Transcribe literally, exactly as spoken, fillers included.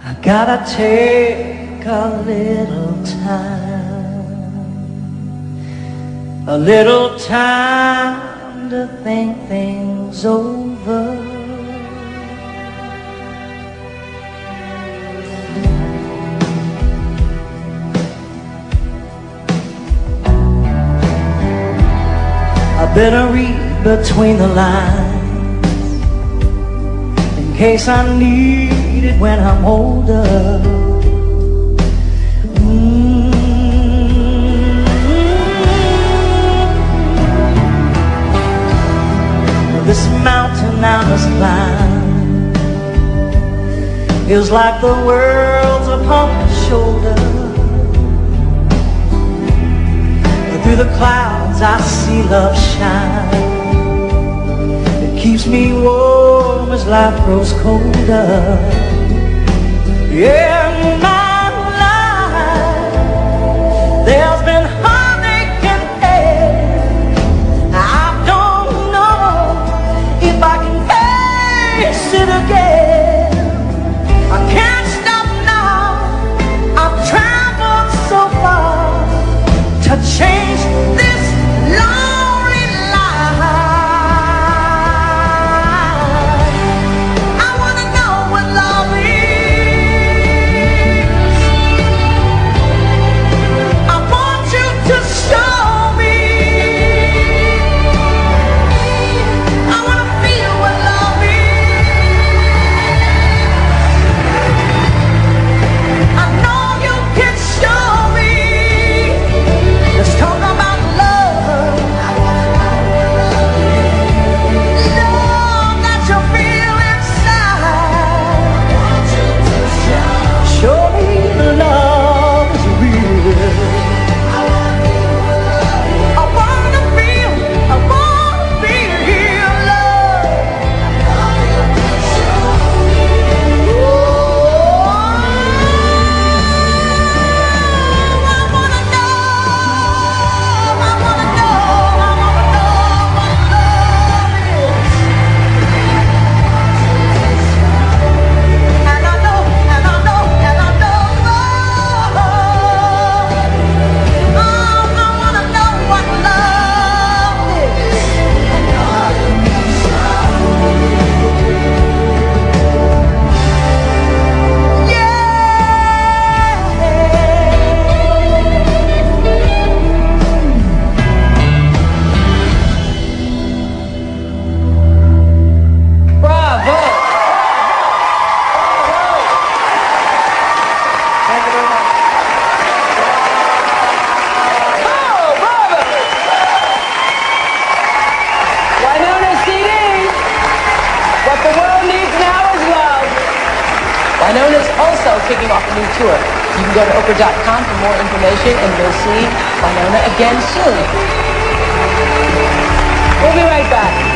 I gotta take a little time, a little time to think things over. I better read between the lines in case I need it when I'm older. Mm-hmm. This mountain I must climb feels like the world's upon my shoulder. Through the clouds I see love shine. It keeps me warm as life grows colder. Yeah, in my life there's been heartache and pain. I don't know if I can face it again. I can't stop now. I've traveled so far to change this lonely life. I wanna know what love is. I want you to show me. I wanna feel what love is. I know you can show me. Let's talk about love. Love that you feel inside. Show me the love is real. I wanna feel, I wanna feel love. I wanna know. I wanna know, I wanna know what love is. And I know, and I know, and I know love. Oh, I wanna know what love is. Bravo! Thank you very much. Oh, bravo! Wynonna C D. What the world needs now is love. Wynonna's also kicking off a new tour. You can go to Oprah dot com for more information, and you'll see Wynonna again soon. We'll be right back.